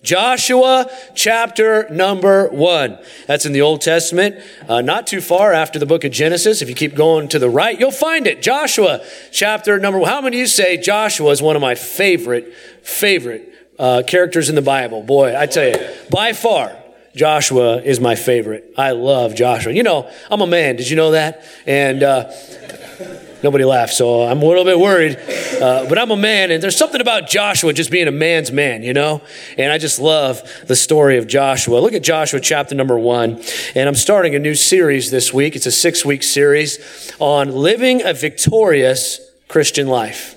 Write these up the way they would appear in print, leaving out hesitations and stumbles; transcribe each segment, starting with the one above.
Joshua chapter number 1. That's in the Old Testament, not too far after the book of Genesis. If you keep going to the right, you'll find it. Joshua chapter number 1. How many of you say Joshua is one of my favorite characters in the Bible? Boy, I tell you, by far, Joshua is my favorite. I love Joshua. You know, I'm a man. Did you know that? And nobody laughed, so I'm a little bit worried. But I'm a man, and there's something about Joshua just being a man's man, you know? And I just love the story of Joshua. Look at Joshua chapter number 1. And I'm starting a new series this week. It's a 6-week series on living a victorious Christian life.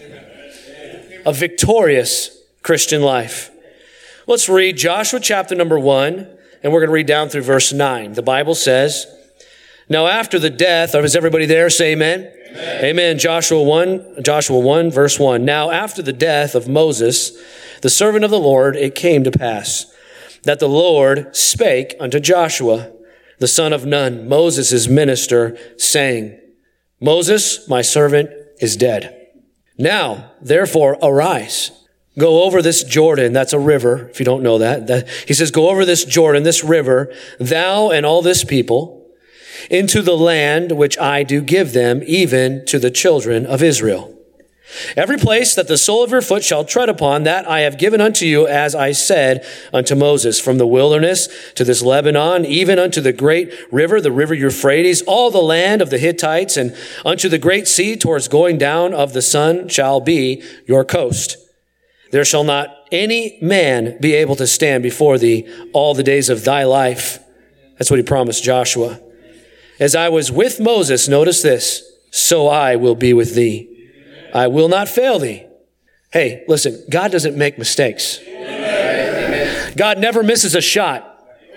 A victorious Christian life. Let's read Joshua chapter number 1. And we're going to read down through verse 9. The Bible says, now after the death, is everybody there? Say amen. Amen. Amen. Joshua 1, verse 1. Now after the death of Moses, the servant of the Lord, it came to pass that the Lord spake unto Joshua, the son of Nun, Moses' minister, saying, Moses, my servant, is dead. Now, therefore, arise. Go over this Jordan. That's a river, if you don't know that. He says, go over this Jordan, this river, thou and all this people, into the land which I do give them, even to the children of Israel. Every place that the sole of your foot shall tread upon, that I have given unto you, as I said unto Moses, from the wilderness to this Lebanon, even unto the great river, the river Euphrates, all the land of the Hittites, and unto the great sea towards going down of the sun shall be your coast. There shall not any man be able to stand before thee all the days of thy life. That's what he promised Joshua. As I was with Moses, notice this, so I will be with thee. I will not fail thee. Hey, listen, God doesn't make mistakes. God never misses a shot.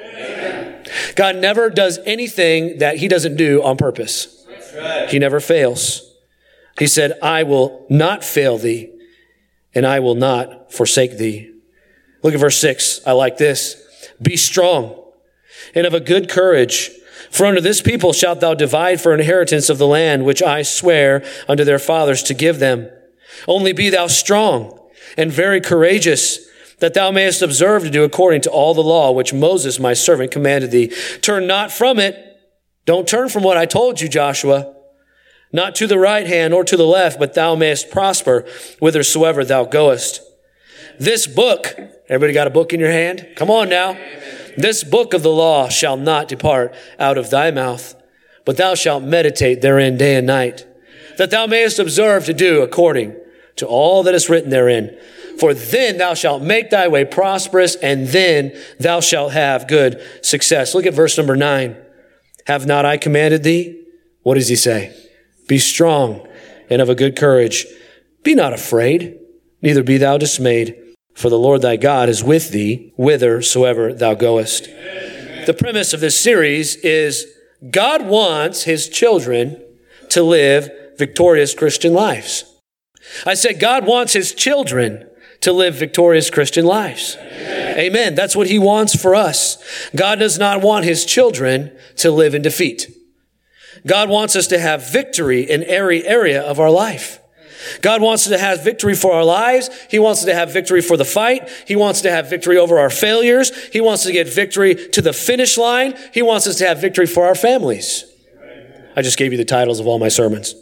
God never does anything that he doesn't do on purpose. He never fails. He said, I will not fail thee, and I will not forsake thee. Look at verse 6. I like this. Be strong and of a good courage. For unto this people shalt thou divide for inheritance of the land, which I swear unto their fathers to give them. Only be thou strong and very courageous, that thou mayest observe to do according to all the law which Moses my servant commanded thee. Turn not from it. Don't turn from what I told you, Joshua. Not to the right hand or to the left, but thou mayest prosper whithersoever thou goest. This book, everybody got a book in your hand? Come on now. This book of the law shall not depart out of thy mouth, but thou shalt meditate therein day and night, that thou mayest observe to do according to all that is written therein. For then thou shalt make thy way prosperous, and then thou shalt have good success. Look at verse number 9. Have not I commanded thee? What does he say? Be strong and of a good courage. Be not afraid, neither be thou dismayed, for the Lord thy God is with thee whithersoever thou goest. Amen. The premise of this series is God wants his children to live victorious Christian lives. I said God wants his children to live victorious Christian lives. Amen. Amen. That's what he wants for us. God does not want his children to live in defeat. God wants us to have victory in every area of our life. God wants us to have victory for our lives. He wants us to have victory for the fight. He wants us to have victory over our failures. He wants us to get victory to the finish line. He wants us to have victory for our families. I just gave you the titles of all my sermons.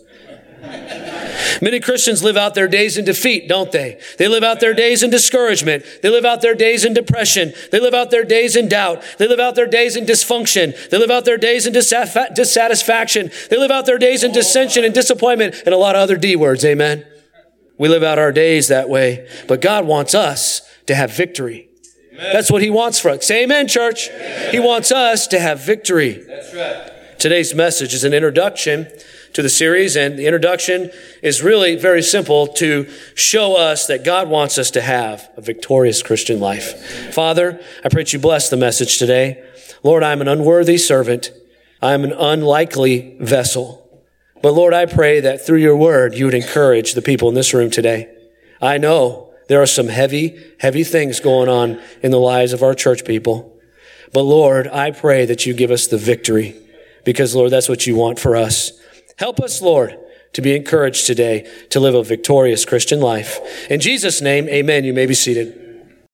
Many Christians live out their days in defeat, don't they? They live out their days in discouragement. They live out their days in depression. They live out their days in doubt. They live out their days in dysfunction. They live out their days in dissatisfaction. They live out their days in dissension and disappointment and a lot of other D words, amen? We live out our days that way. But God wants us to have victory. Amen. That's what he wants for us. Say amen, church. Amen. He wants us to have victory. That's right. Today's message is an introduction to the series, and the introduction is really very simple to show us that God wants us to have a victorious Christian life. Father, I pray that you bless the message today. Lord, I'm an unworthy servant. I'm an unlikely vessel. But Lord, I pray that through your word, you would encourage the people in this room today. I know there are some heavy things going on in the lives of our church people. But Lord, I pray that you give us the victory, because Lord, that's what you want for us. Help us, Lord, to be encouraged today to live a victorious Christian life. In Jesus' name, amen. You may be seated.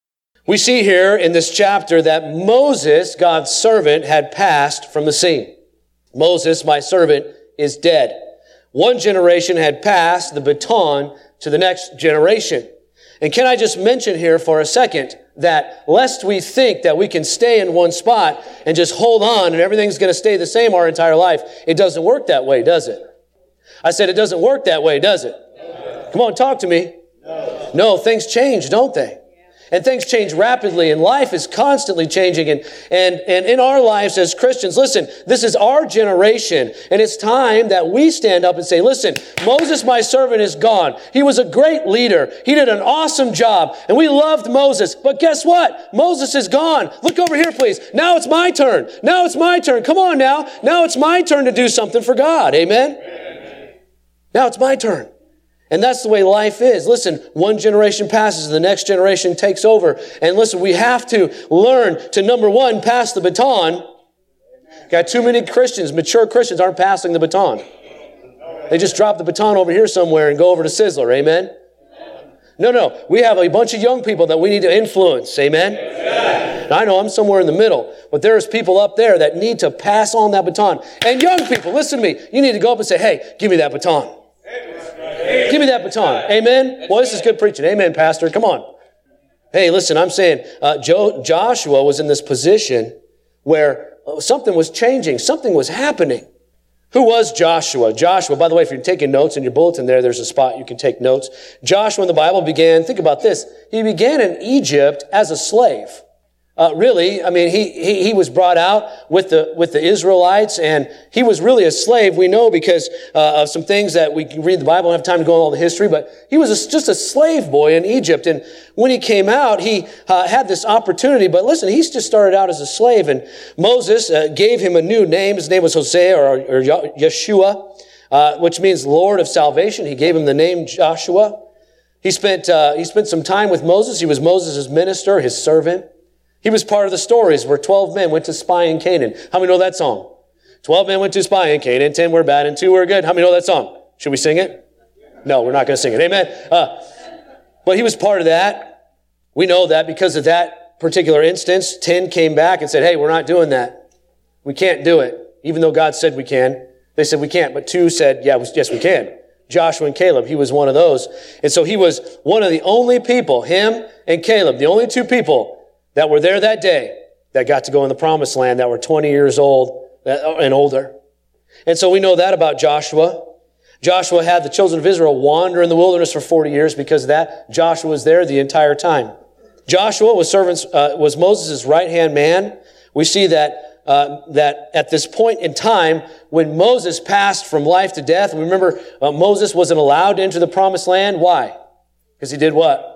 We see here in this chapter that Moses, God's servant, had passed from the scene. Moses, my servant, is dead. One generation had passed the baton to the next generation. And can I just mention here for a second that lest we think that we can stay in one spot and just hold on and everything's going to stay the same our entire life, it doesn't work that way, does it? I said it doesn't work that way, does it? Come on, talk to me. No, things change, don't they? And things change rapidly, and life is constantly changing. And in our lives as Christians, listen, this is our generation, and it's time that we stand up and say, listen, Moses, my servant, is gone. He was a great leader. He did an awesome job, and we loved Moses. But guess what? Moses is gone. Look over here, please. Now it's my turn. Now it's my turn. Come on now. Now it's my turn to do something for God. Amen? Now it's my turn. And that's the way life is. Listen, one generation passes and the next generation takes over. And listen, we have to learn to, number one, pass the baton. Got too many Christians, mature Christians, aren't passing the baton. They just drop the baton over here somewhere and go over to Sizzler. Amen? No. We have a bunch of young people that we need to influence. Amen? And I know I'm somewhere in the middle, but there's people up there that need to pass on that baton. And young people, listen to me. You need to go up and say, hey, give me that baton. Give me that baton. Amen? Well, this is good preaching. Amen, Pastor. Come on. Hey, listen, I'm saying Joshua was in this position where something was changing. Something was happening. Who was Joshua? Joshua, by the way, if you're taking notes in your bulletin there's a spot you can take notes. Joshua in the Bible began, think about this, he began in Egypt as a slave. He was brought out with the Israelites, and he was really a slave. We know because of some things that we can read the Bible. I don't have time to go into all the history, but he was just a slave boy in Egypt. And when he came out, he had this opportunity. But listen, he just started out as a slave, and Moses gave him a new name. His name was Hosea or Yeshua, which means Lord of Salvation. He gave him the name Joshua. He spent some time with Moses. He was Moses' minister, his servant. He was part of the stories where 12 men went to spy in Canaan. How many know that song? 12 men went to spy in Canaan, 10 were bad and 2 were good. How many know that song? Should we sing it? No, we're not going to sing it. Amen. But he was part of that. We know that because of that particular instance, 10 came back and said, hey, we're not doing that. We can't do it. Even though God said we can. They said we can't, but 2 said, yes, we can. Joshua and Caleb, he was one of those. And so he was one of the only people, him and Caleb, the only 2 people that were there that day that got to go in the promised land that were 20 years old and older. And so we know that about Joshua. Joshua had the children of Israel wander in the wilderness for 40 years because of that. Joshua was there the entire time. Joshua was Moses' right-hand man. We see that at this point in time, when Moses passed from life to death, remember, Moses wasn't allowed to enter the promised land. Why? Because he did what?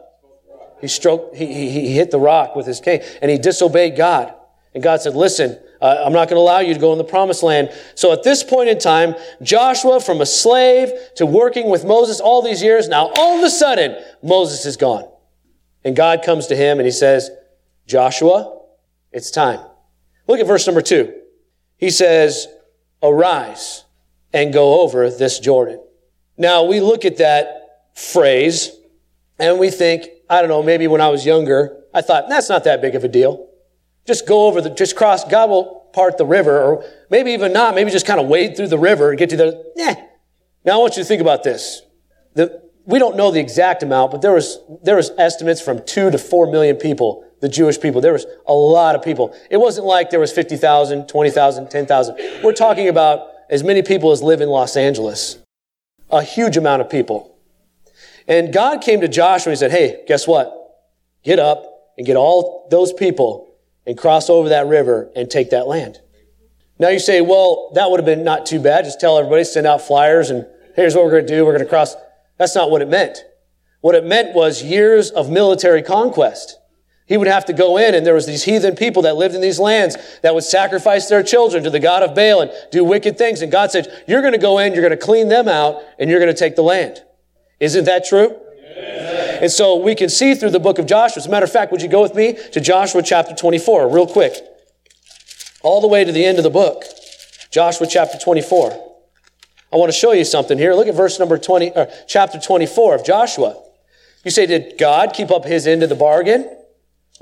He hit the rock with his cane, and he disobeyed God. And God said, listen, I'm not going to allow you to go in the promised land. So at this point in time, Joshua, from a slave to working with Moses all these years, now all of a sudden, Moses is gone. And God comes to him and he says, Joshua, it's time. Look at verse number 2. He says, arise and go over this Jordan. Now we look at that phrase and we think, I don't know, maybe when I was younger, I thought, that's not that big of a deal. Just go over just cross, God will part the river, or maybe even not, maybe just kind of wade through the river and get to the, Now I want you to think about this. We don't know the exact amount, but there was estimates from 2 to 4 million people, the Jewish people. There was a lot of people. It wasn't like there was 50,000, 20,000, 10,000. We're talking about as many people as live in Los Angeles. A huge amount of people. And God came to Joshua and he said, hey, guess what? Get up and get all those people and cross over that river and take that land. Now you say, well, that would have been not too bad. Just tell everybody, send out flyers, and here's what we're going to do. We're going to cross. That's not what it meant. What it meant was years of military conquest. He would have to go in, and there was these heathen people that lived in these lands that would sacrifice their children to the god of Baal and do wicked things. And God said, you're going to go in, you're going to clean them out, and you're going to take the land. Isn't that true? Yes. And so we can see through the book of Joshua. As a matter of fact, would you go with me to Joshua chapter 24 real quick? All the way to the end of the book. Joshua chapter 24. I want to show you something here. Look at verse number 20, chapter 24 of Joshua. You say, did God keep up his end of the bargain?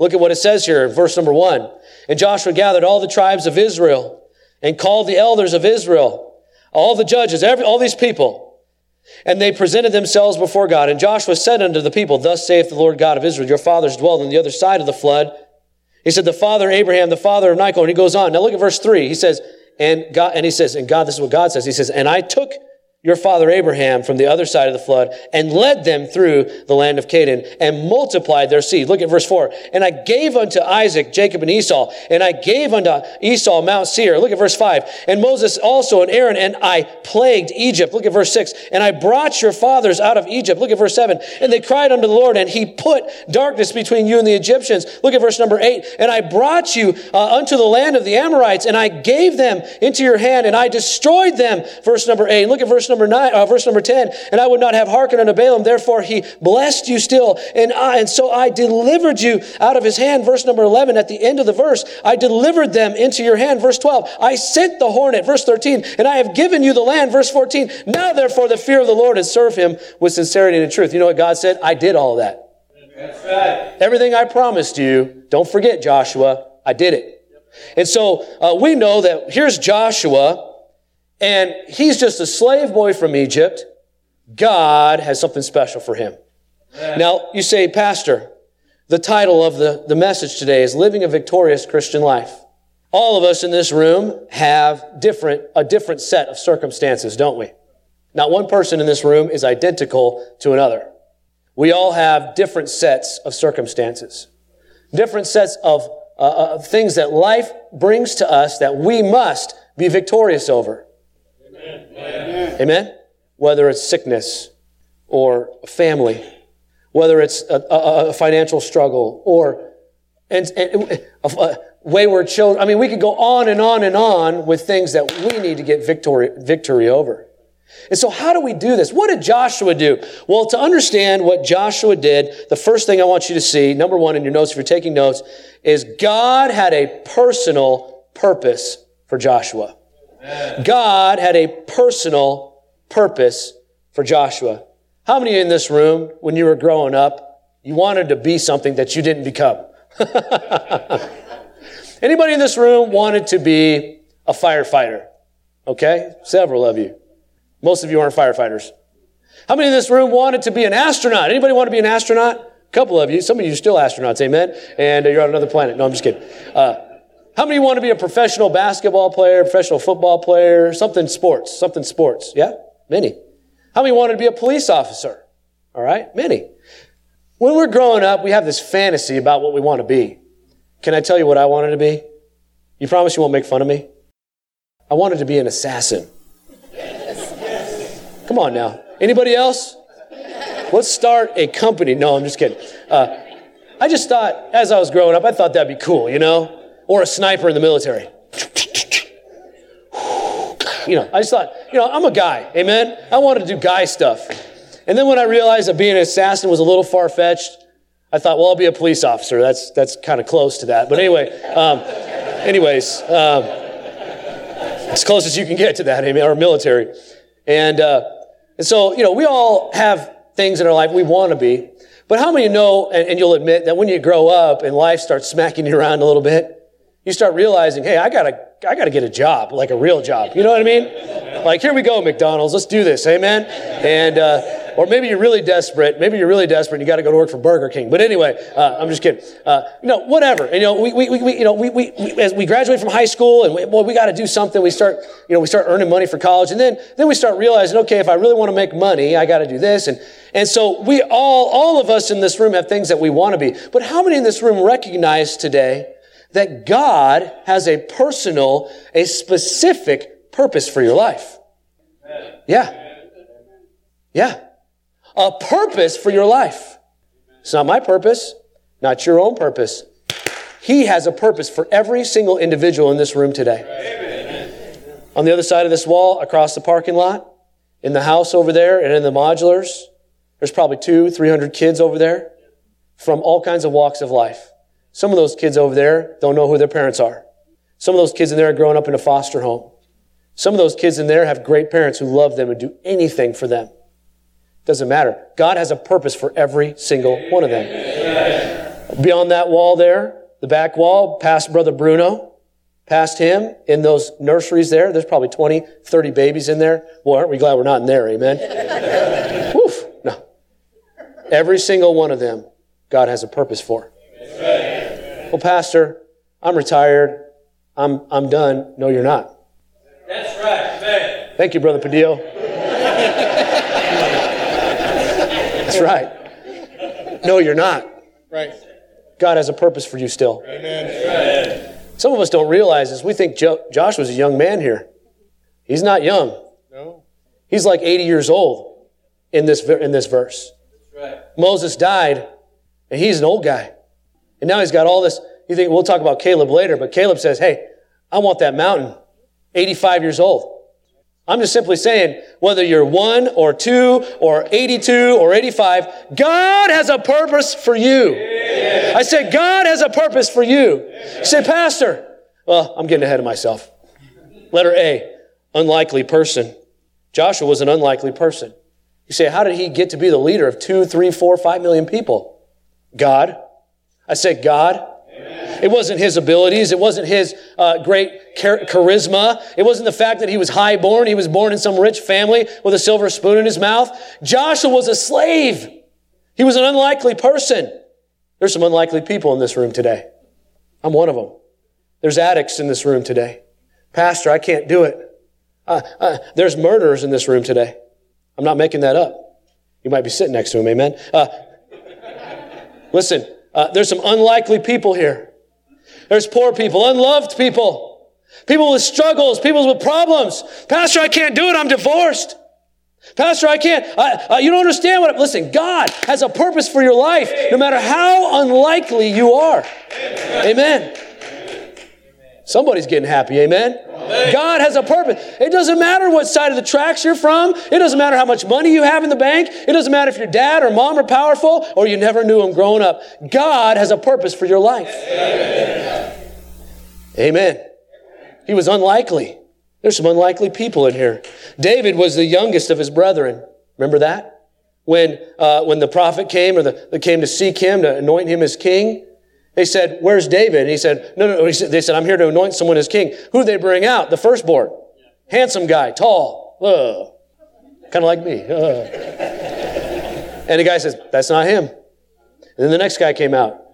Look at what it says here in verse number 1. And Joshua gathered all the tribes of Israel and called the elders of Israel, all the judges, all these people. And they presented themselves before God. And Joshua said unto the people, Thus saith the Lord God of Israel, your fathers dwelled on the other side of the flood. He said, the father Abraham, the father of Nicol. And he goes on. Now look at verse 3. He says, and God, this is what God says. He says, and I took your father Abraham from the other side of the flood and led them through the land of Canaan and multiplied their seed. Look at verse 4. And I gave unto Isaac, Jacob, and Esau, and I gave unto Esau Mount Seir. Look at verse 5. And Moses also and Aaron, and I plagued Egypt. Look at verse 6. And I brought your fathers out of Egypt. Look at verse 7. And they cried unto the Lord, and he put darkness between you and the Egyptians. Look at verse number 8. And I brought you unto the land of the Amorites, and I gave them into your hand, and I destroyed them. Verse number 8. Look at verse number 10. And I would not have hearkened unto Balaam, therefore he blessed you still. And so I delivered you out of his hand. Verse number 11, at the end of the verse, I delivered them into your hand. Verse 12, I sent the hornet. Verse 13, and I have given you the land. Verse 14, now therefore the fear of the Lord and serve him with sincerity and truth. You know what God said? I did all of that. That's right. Everything I promised you, don't forget, Joshua, I did it. And so we know that here's Joshua, and he's just a slave boy from Egypt. God has something special for him. Yeah. Now, you say, Pastor, the title of the message today is Living a Victorious Christian Life. All of us in this room have a different set of circumstances, don't we? Not one person in this room is identical to another. We all have different sets of circumstances, different sets of things that life brings to us that we must be victorious over. Amen. Amen? Whether it's sickness or a family, whether it's a financial struggle or wayward children. I mean, we could go on and on and on with things that we need to get victory over. And so how do we do this? What did Joshua do? Well, to understand what Joshua did, the first thing I want you to see, number one in your notes, if you're taking notes, is God had a personal purpose for Joshua. God had a personal purpose for Joshua. How many in this room, when you were growing up, you wanted to be something that you didn't become? Anybody in this room wanted to be a firefighter? Okay, several of you. Most of you aren't firefighters. How many in this room wanted to be an astronaut? Anybody want to be an astronaut? A couple of you. Some of you are still astronauts, amen? And you're on another planet. No, I'm just kidding. How many want to be a professional basketball player, professional football player, something sports? Yeah? Many. How many wanted to be a police officer? All right? Many. When we're growing up, we have this fantasy about what we want to be. Can I tell you what I wanted to be? You promise you won't make fun of me? I wanted to be an assassin. Come on now. Anybody else? Let's start a company. No, I'm just kidding. I just thought, as I was growing up, I thought that'd be cool, you know? Or a sniper in the military. I just thought, I'm a guy, amen? I wanted to do guy stuff. And then when I realized that being an assassin was a little far-fetched, I thought, well, I'll be a police officer. That's kind of close to that. But anyway, as close as you can get to that, amen, or military. And so, we all have things in our life we want to be. But how many know, and you'll admit, that when you grow up and life starts smacking you around a little bit, you start realizing, hey, I gotta get a job, like a real job. You know what I mean? Like, here we go, McDonald's. Let's do this. Amen? And, or maybe you're really desperate. And you got to go to work for Burger King. But anyway, I'm just kidding. Whatever. And, we as we graduate from high school and we got to do something. We start earning money for college. And then we start realizing, okay, if I really want to make money, I got to do this. And so we all of us in this room have things that we want to be. But how many in this room recognize today that God has a specific purpose for your life? Yeah. A purpose for your life. It's not my purpose, not your own purpose. He has a purpose for every single individual in this room today. On the other side of this wall, across the parking lot, in the house over there, and in the modulars, there's probably 200-300 kids over there from all kinds of walks of life. Some of those kids over there don't know who their parents are. Some of those kids in there are growing up in a foster home. Some of those kids in there have great parents who love them and do anything for them. Doesn't matter. God has a purpose for every single one of them. Beyond that wall there, the back wall, past Brother Bruno, past him, in those nurseries there, there's probably 20, 30 babies in there. Boy, aren't we glad we're not in there, amen? Woof, no. Every single one of them, God has a purpose for. Well, Pastor, I'm retired. I'm done. No, you're not. That's right, man. Thank you, Brother Padillo. That's right. No, you're not. Right. God has a purpose for you still. Amen. Some of us don't realize this. We think Josh was a young man here. He's not young. No. He's like 80 years old in this verse. That's right. Moses died, and he's an old guy. And now he's got all this. You think we'll talk about Caleb later, but Caleb says, hey, I want that mountain. 85 years old. I'm just simply saying, whether you're 1 or 2 or 82 or 85, God has a purpose for you. Yeah. I said, God has a purpose for you. You say, Pastor, well, I'm getting ahead of myself. Letter A, unlikely person. Joshua was an unlikely person. You say, how did he get to be the leader of 2, 3, 4, 5 million people? God. I said, God. It wasn't his abilities. It wasn't his great charisma. It wasn't the fact that he was high-born. He was born in some rich family with a silver spoon in his mouth. Joshua was a slave. He was an unlikely person. There's some unlikely people in this room today. I'm one of them. There's addicts in this room today. Pastor, I can't do it. There's murderers in this room today. I'm not making that up. You might be sitting next to him, amen? Listen, there's some unlikely people here. There's poor people, unloved people, people with struggles, people with problems. Pastor, I can't do it. I'm divorced. Pastor, I can't. You don't understand what. Listen, God has a purpose for your life, no matter how unlikely you are. Amen. Somebody's getting happy. Amen. God has a purpose. It doesn't matter what side of the tracks you're from. It doesn't matter how much money you have in the bank. It doesn't matter if your dad or mom are powerful or you never knew him growing up. God has a purpose for your life. Amen. Amen. He was unlikely. There's some unlikely people in here. David was the youngest of his brethren. Remember that? When the prophet came or they came to seek him to anoint him as king, they said, where's David? And he said, no. They said, I'm here to anoint someone as king. Who did they bring out? The firstborn. Handsome guy, tall. Kind of like me. And the guy says, that's not him. And then the next guy came out.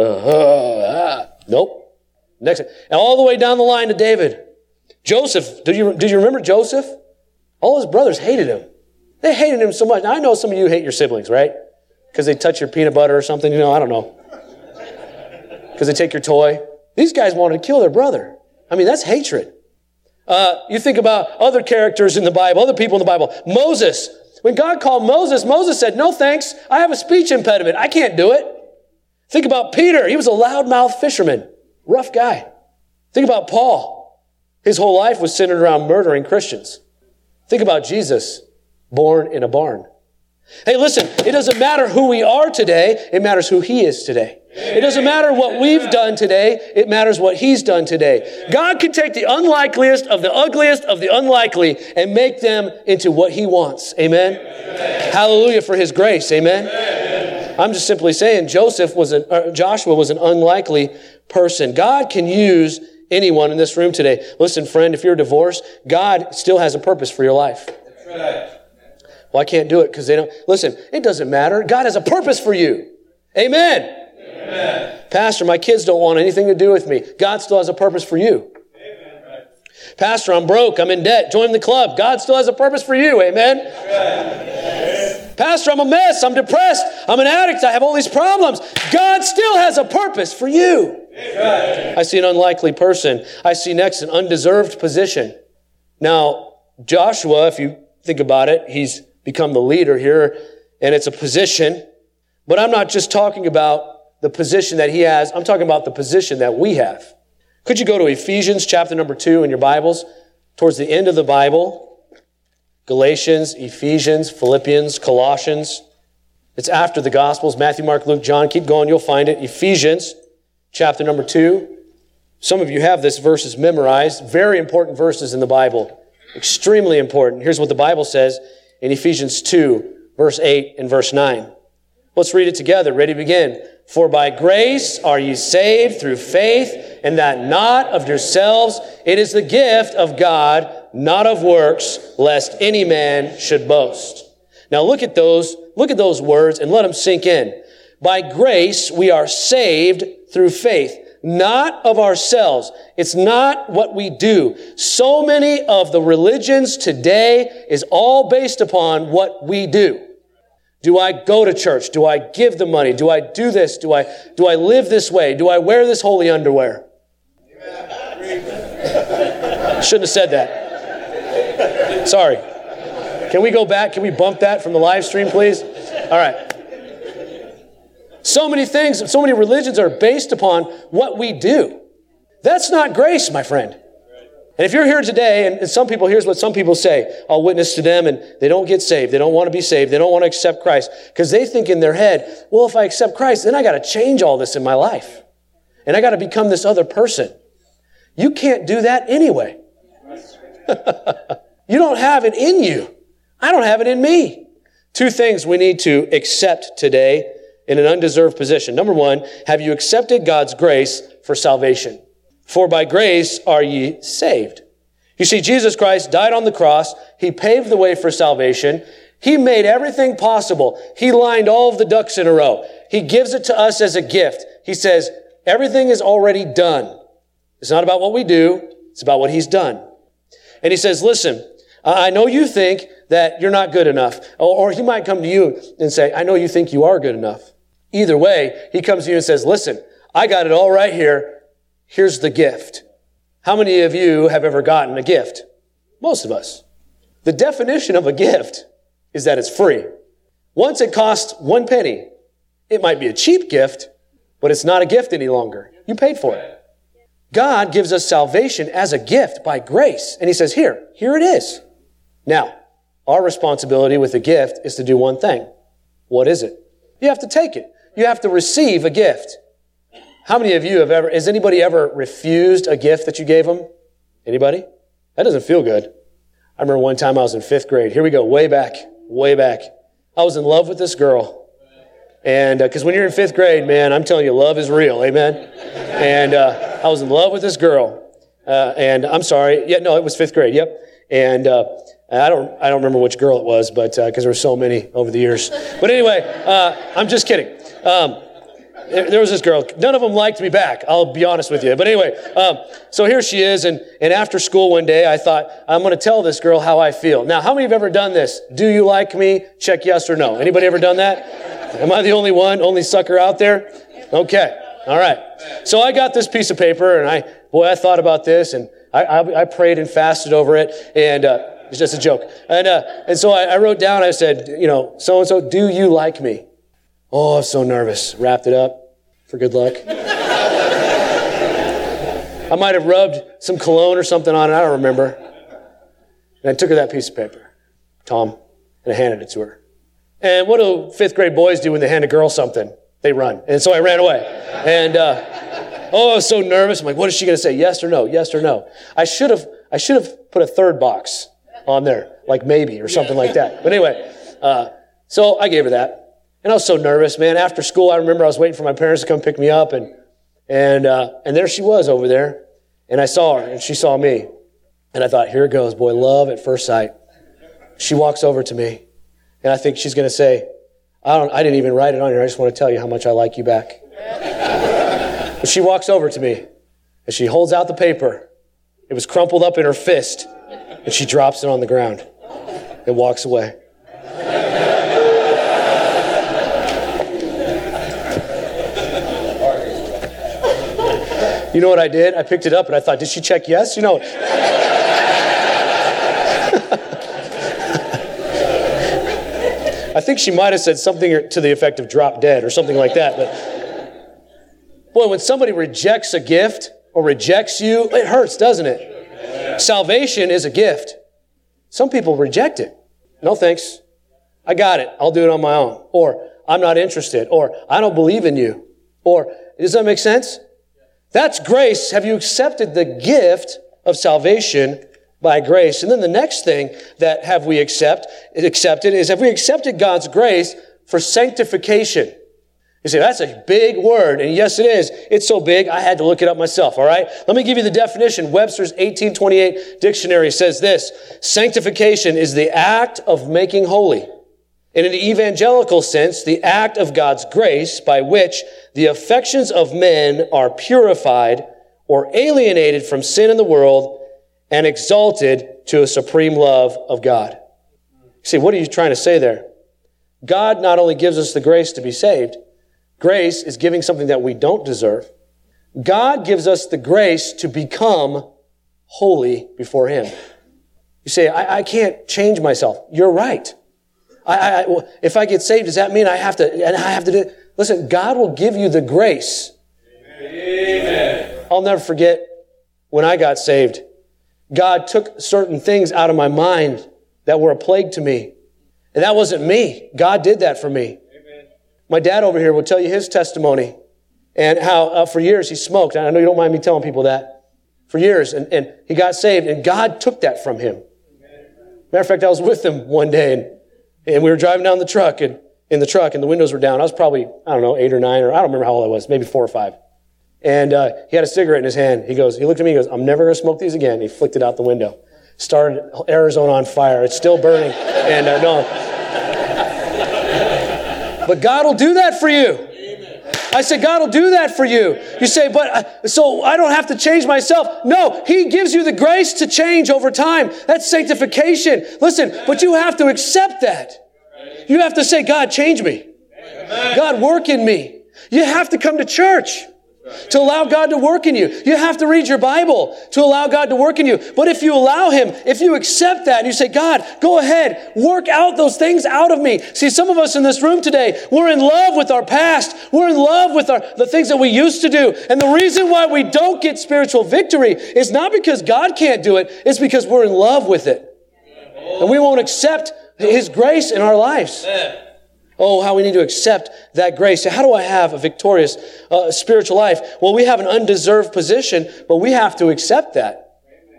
Nope. Next. And all the way down the line to David. Joseph, did you remember Joseph? All his brothers hated him. They hated him so much. Now, I know some of you hate your siblings, right? Because they touch your peanut butter or something. I don't know. Because they take your toy. These guys wanted to kill their brother. I mean, that's hatred. You think about other characters in the Bible, other people in the Bible. Moses. When God called Moses, Moses said, no thanks. I have a speech impediment. I can't do it. Think about Peter. He was a loudmouth fisherman. Rough guy. Think about Paul. His whole life was centered around murdering Christians. Think about Jesus, born in a barn. Hey, listen, it doesn't matter who we are today. It matters who he is today. It doesn't matter what we've done today. It matters what he's done today. God can take the unlikeliest of the ugliest of the unlikely and make them into what he wants. Amen? Hallelujah for his grace. Amen? I'm just simply saying Joshua was an unlikely person. God can use anyone in this room today. Listen, friend, if you're divorced, God still has a purpose for your life. That's right. Well, I can't do it because they don't. Listen, it doesn't matter. God has a purpose for you. Amen. Amen. Pastor, my kids don't want anything to do with me. God still has a purpose for you. Amen. Pastor, I'm broke. I'm in debt. Join the club. God still has a purpose for you. Amen. Amen. Pastor, I'm a mess. I'm depressed. I'm an addict. I have all these problems. God still has a purpose for you. Amen. I see an unlikely person. I see next an undeserved position. Now, Joshua, if you think about it, he's become the leader here, and it's a position. But I'm not just talking about the position that he has. I'm talking about the position that we have. Could you go to Ephesians chapter number 2 in your Bibles? Towards the end of the Bible. Galatians, Ephesians, Philippians, Colossians. It's after the Gospels. Matthew, Mark, Luke, John. Keep going. You'll find it. Ephesians chapter number 2. Some of you have this verses memorized. Very important verses in the Bible. Extremely important. Here's what the Bible says in Ephesians 2, verse 8 and verse 9. Let's read it together. Ready, begin. For by grace are ye saved through faith, and that not of yourselves. It is the gift of God, not of works, lest any man should boast. Now look at those words and let them sink in. By grace we are saved through faith, not of ourselves. It's not what we do. So many of the religions today is all based upon what we do. Do I go to church? Do I give the money? Do I do this? Do I live this way? Do I wear this holy underwear? Shouldn't have said that. Sorry. Can we go back? Can we bump that from the live stream, please? All right. So many things, so many religions are based upon what we do. That's not grace, my friend. And if you're here today, and some people, here's what some people say. I'll witness to them, and they don't get saved. They don't want to be saved. They don't want to accept Christ. Because they think in their head, well, if I accept Christ, then I got to change all this in my life. And I got to become this other person. You can't do that anyway. You don't have it in you. I don't have it in me. Two things we need to accept today in an undeserved position. Number one, have you accepted God's grace for salvation? For by grace are ye saved. You see, Jesus Christ died on the cross. He paved the way for salvation. He made everything possible. He lined all of the ducks in a row. He gives it to us as a gift. He says, everything is already done. It's not about what we do. It's about what He's done. And He says, listen, I know you think that you're not good enough. Or He might come to you and say, I know you think you are good enough. Either way, He comes to you and says, listen, I got it all right here. Here's the gift. How many of you have ever gotten a gift? Most of us. The definition of a gift is that it's free. Once it costs 1 penny. It might be a cheap gift, but it's not a gift any longer. You paid for it. God gives us salvation as a gift by grace. And He says, here it is. Now, our responsibility with the gift is to do one thing. What is it? You have to take it. You have to receive a gift. How many of you has anybody ever refused a gift that you gave them? Anybody? That doesn't feel good. I remember one time I was in 5th grade. Here we go, way back. I was in love with this girl. And because when you're in 5th grade, man, I'm telling you, love is real. Amen? And I was in love with this girl. And I'm sorry. Yeah, no, it was 5th grade. Yep. And I don't remember which girl it was, but because there were so many over the years. But anyway, I'm just kidding. There was this girl. None of them liked me back. I'll be honest with you. But anyway, so here she is. And after school one day, I thought, I'm going to tell this girl how I feel. Now, how many have ever done this? Do you like me? Check yes or no. Anybody ever done that? Am I the only one? Only sucker out there? Okay. All right. So I got this piece of paper, and I thought about this, and I prayed and fasted over it, and it's just a joke. And so I wrote down, I said, so-and-so, do you like me? Oh, I was so nervous. Wrapped it up for good luck. I might have rubbed some cologne or something on it. I don't remember. And I took her that piece of paper, Tom, and I handed it to her. And what do 5th grade boys do when they hand a girl something? They run. And so I ran away. And I was so nervous. I'm like, what is she going to say? Yes or no? Yes or no? I should have put a third box on there, like maybe or something like that. But anyway, so I gave her that. And I was so nervous, man. After school, I remember I was waiting for my parents to come pick me up, and there she was over there. And I saw her, and she saw me. And I thought, here it goes, boy, love at first sight. She walks over to me, and I think she's going to say, I didn't even write it on here. I just want to tell you how much I like you back. But she walks over to me, and she holds out the paper. It was crumpled up in her fist, and she drops it on the ground and walks away. You know what I did? I picked it up and I thought, did she check yes? I think she might have said something to the effect of drop dead or something like that. But boy, when somebody rejects a gift or rejects you, it hurts, doesn't it? Salvation is a gift. Some people reject it. No thanks. I got it. I'll do it on my own. Or I'm not interested. Or I don't believe in you. Or does that make sense? That's grace. Have you accepted the gift of salvation by grace? And then the next thing that have we accepted is, have we accepted God's grace for sanctification. You say, that's a big word. And yes, it is. It's so big, I had to look it up myself, all right? Let me give you the definition. Webster's 1828 dictionary says this: sanctification is the act of making holy. In an evangelical sense, the act of God's grace by which the affections of men are purified or alienated from sin in the world and exalted to a supreme love of God. You see, what are you trying to say there? God not only gives us the grace to be saved, grace is giving something that we don't deserve. God gives us the grace to become holy before Him. You say, I can't change myself. You're right. If I get saved, does that mean I have to do it? Listen, God will give you the grace. Amen. I'll never forget when I got saved. God took certain things out of my mind that were a plague to me. And that wasn't me. God did that for me. Amen. My dad over here will tell you his testimony and how for years he smoked. And I know you don't mind me telling people that. For years. And he got saved and God took that from him. Matter of fact, I was with him one day and we were driving down the truck and the windows were down. I was probably, 8 or 9, or I don't remember how old I was, maybe 4 or 5. And he had a cigarette in his hand. He looked at me, he goes, I'm never going to smoke these again. He flicked it out the window. Started Arizona on fire. It's still burning. And no. But God will do that for you. I said, God will do that for you. You say, so I don't have to change myself. No, He gives you the grace to change over time. That's sanctification. Listen, but you have to accept that. You have to say, God, change me. God, work in me. You have to come to church to allow God to work in you. You have to read your Bible to allow God to work in you. But if you allow Him, if you accept that and you say, God, go ahead, work out those things out of me. See, some of us in this room today, we're in love with our past. We're in love with the things that we used to do. And the reason why we don't get spiritual victory is not because God can't do it. It's because we're in love with it. And we won't accept His grace in our lives. Oh, how we need to accept that grace. So how do I have a victorious spiritual life? Well, we have an undeserved position, but we have to accept that.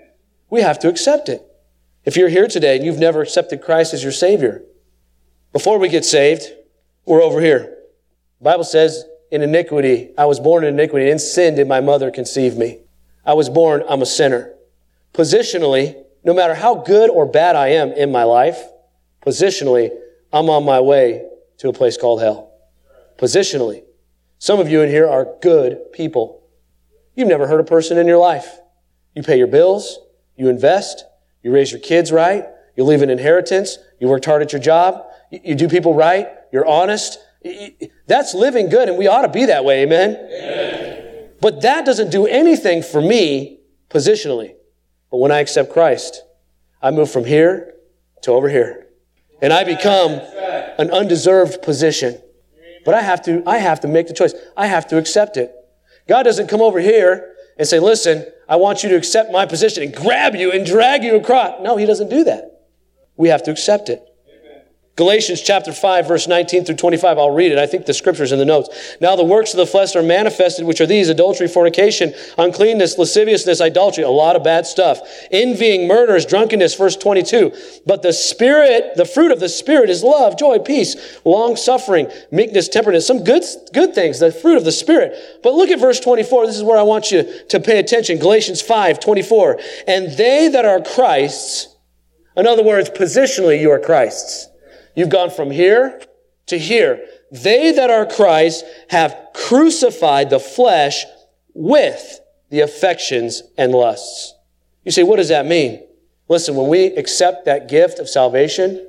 We have to accept it. If you're here today and you've never accepted Christ as your Savior, before we get saved, we're over here. The Bible says, in iniquity, I was born in iniquity. In sin did my mother conceive me. I was born, I'm a sinner. Positionally, no matter how good or bad I am in my life, positionally, I'm on my way to a place called hell. Positionally. Some of you in here are good people. You've never hurt a person in your life. You pay your bills. You invest. You raise your kids right. You leave an inheritance. You worked hard at your job. You do people right. You're honest. That's living good, and we ought to be that way. Amen? Amen. But that doesn't do anything for me positionally. But when I accept Christ, I move from here to over here. And I become an undeserved position. But I have to make the choice. I have to accept it. God doesn't come over here and say, listen, I want you to accept my position and grab you and drag you across. No, He doesn't do that. We have to accept it. Galatians chapter 5, verse 19 through 25. I'll read it. I think the scripture's in the notes. Now the works of the flesh are manifested, which are these: adultery, fornication, uncleanness, lasciviousness, idolatry, a lot of bad stuff. Envying, murders, drunkenness, verse 22. But the Spirit, the fruit of the Spirit is love, joy, peace, long-suffering, meekness, temperance. Some good things, the fruit of the Spirit. But look at verse 24. This is where I want you to pay attention. Galatians 5, 24. And they that are Christ's, in other words, positionally you are Christ's. You've gone from here to here. They that are Christ have crucified the flesh with the affections and lusts. You say, what does that mean? Listen, when we accept that gift of salvation,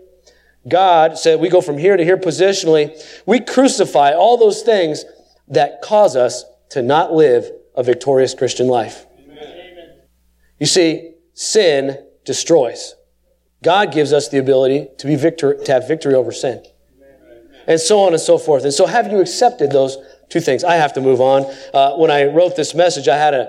God said we go from here to here positionally. We crucify all those things that cause us to not live a victorious Christian life. Amen. You see, sin destroys. God gives us the ability to have victory over sin. And so on and so forth. And so have you accepted those two things? I have to move on. When I wrote this message, I had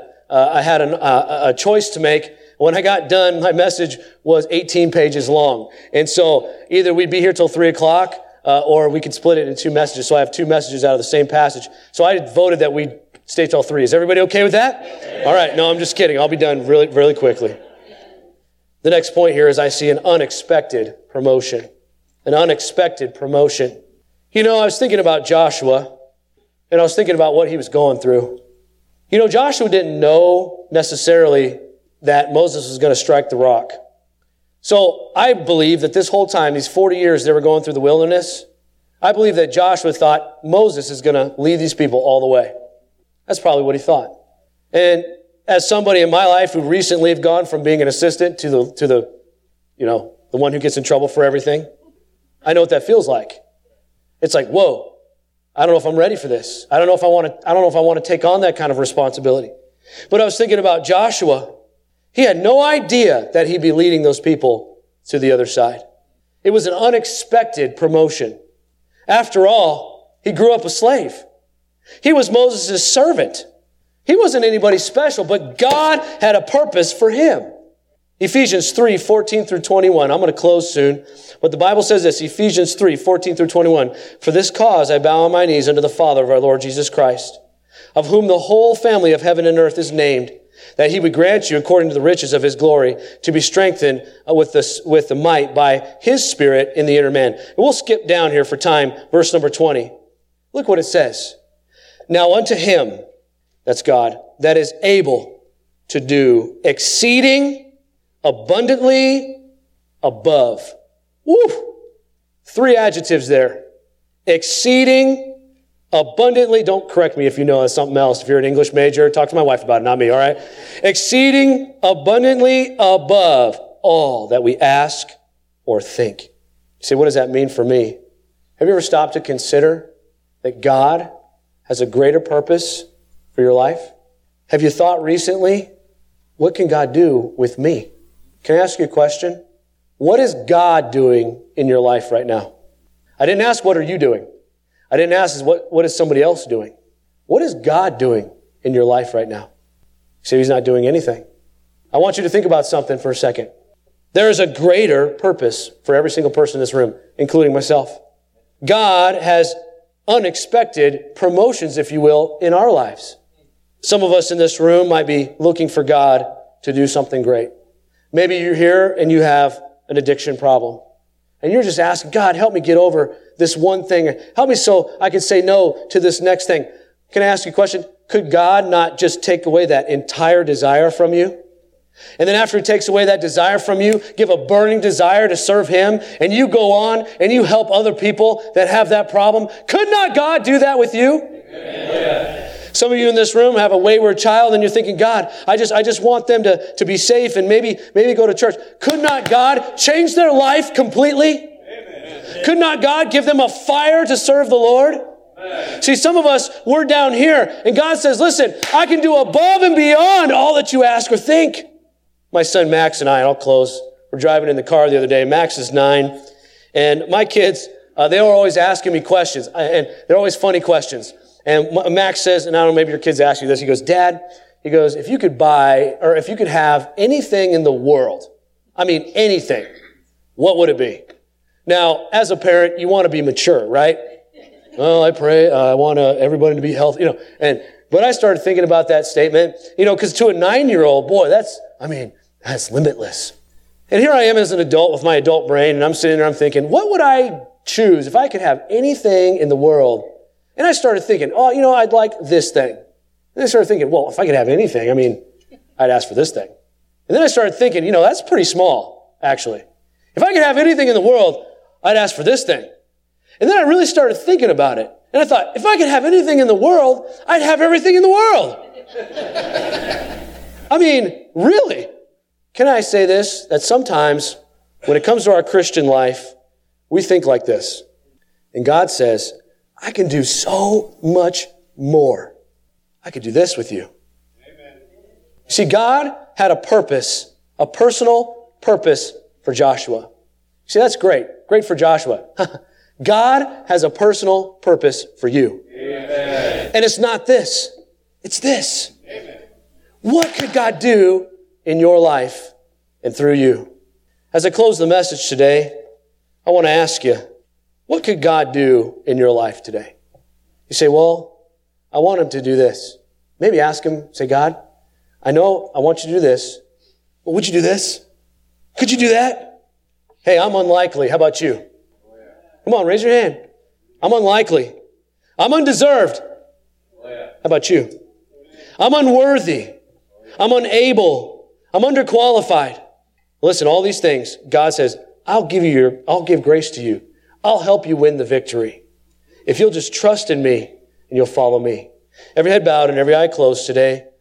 a choice to make. When I got done, my message was 18 pages long. And so either we'd be here till 3 o'clock, or we could split it into 2 messages. So I have 2 messages out of the same passage. So I voted that we'd stay till 3. Is everybody okay with that? All right. No, I'm just kidding. I'll be done really, really quickly. The next point here is I see an unexpected promotion. An unexpected promotion. I was thinking about Joshua, and I was thinking about what he was going through. Joshua didn't know necessarily that Moses was going to strike the rock. So I believe that this whole time, these 40 years they were going through the wilderness, I believe that Joshua thought Moses is going to lead these people all the way. That's probably what he thought. And as somebody in my life who recently have gone from being an assistant to the one who gets in trouble for everything, I know what that feels like. It's like, whoa, I don't know if I'm ready for this. I don't know if I want to take on that kind of responsibility. But I was thinking about Joshua. He had no idea that he'd be leading those people to the other side. It was an unexpected promotion. After all, he grew up a slave. He was Moses' servant. He wasn't anybody special, but God had a purpose for him. Ephesians 3, 14 through 21. I'm going to close soon. But the Bible says this, Ephesians 3, 14 through 21. For this cause I bow on my knees unto the Father of our Lord Jesus Christ, of whom the whole family of heaven and earth is named, that he would grant you, according to the riches of his glory, to be strengthened with the might by his Spirit in the inner man. And we'll skip down here for time, verse number 20. Look what it says. Now unto him, that's God, that is able to do exceeding abundantly above. Woo! 3 adjectives there. Exceeding abundantly, don't correct me if you know that's something else. If you're an English major, talk to my wife about it, not me, all right? Exceeding abundantly above all that we ask or think. You say, what does that mean for me? Have you ever stopped to consider that God has a greater purpose for your life? Have you thought recently, what can God do with me? Can I ask you a question? What is God doing in your life right now? I didn't ask, what are you doing? I didn't ask, what is somebody else doing? What is God doing in your life right now? You say he's not doing anything. I want you to think about something for a second. There is a greater purpose for every single person in this room, including myself. God has unexpected promotions, if you will, in our lives. Some of us in this room might be looking for God to do something great. Maybe you're here and you have an addiction problem. And you're just asking, God, help me get over this one thing. Help me so I can say no to this next thing. Can I ask you a question? Could God not just take away that entire desire from you? And then after he takes away that desire from you, give a burning desire to serve him, and you go on and you help other people that have that problem? Could not God do that with you? Amen. Some of you in this room have a wayward child and you're thinking, God, I just want them to be safe and maybe go to church. Could not God change their life completely? Amen. Could not God give them a fire to serve the Lord? Amen. See, some of us, we're down here and God says, listen, I can do above and beyond all that you ask or think. My son Max and I'll close. We're driving in the car the other day. Max is 9. And my kids, they were always asking me questions. And they're always funny questions. And Max says, and I don't know, maybe your kids ask you this. He goes, Dad, if you could have anything in the world, I mean anything, what would it be? Now, as a parent, you want to be mature, right? Well, I pray, I want everybody to be healthy, But I started thinking about that statement, because to a 9-year-old, boy, that's limitless. And here I am as an adult with my adult brain, and I'm sitting there, I'm thinking, what would I choose if I could have anything in the world? And I started thinking, I'd like this thing. And I started thinking, well, if I could have anything, I'd ask for this thing. And then I started thinking, that's pretty small, actually. If I could have anything in the world, I'd ask for this thing. And then I really started thinking about it. And I thought, if I could have anything in the world, I'd have everything in the world. Really? Can I say this? That sometimes when it comes to our Christian life, we think like this. And God says, I can do so much more. I could do this with you. Amen. See, God had a purpose, a personal purpose for Joshua. See, that's great. Great for Joshua. God has a personal purpose for you. Amen. And it's not this. It's this. Amen. What could God do in your life and through you? As I close the message today, I want to ask you, what could God do in your life today? You say, well, I want him to do this. Maybe ask him, say, God, I know I want you to do this, but would you do this? Could you do that? Hey, I'm unlikely. How about you? Come on, raise your hand. I'm unlikely. I'm undeserved. Oh, yeah. How about you? I'm unworthy. I'm unable. I'm underqualified. Listen, all these things, God says, I'll give grace to you. I'll help you win the victory. If you'll just trust in me and you'll follow me. Every head bowed and every eye closed today.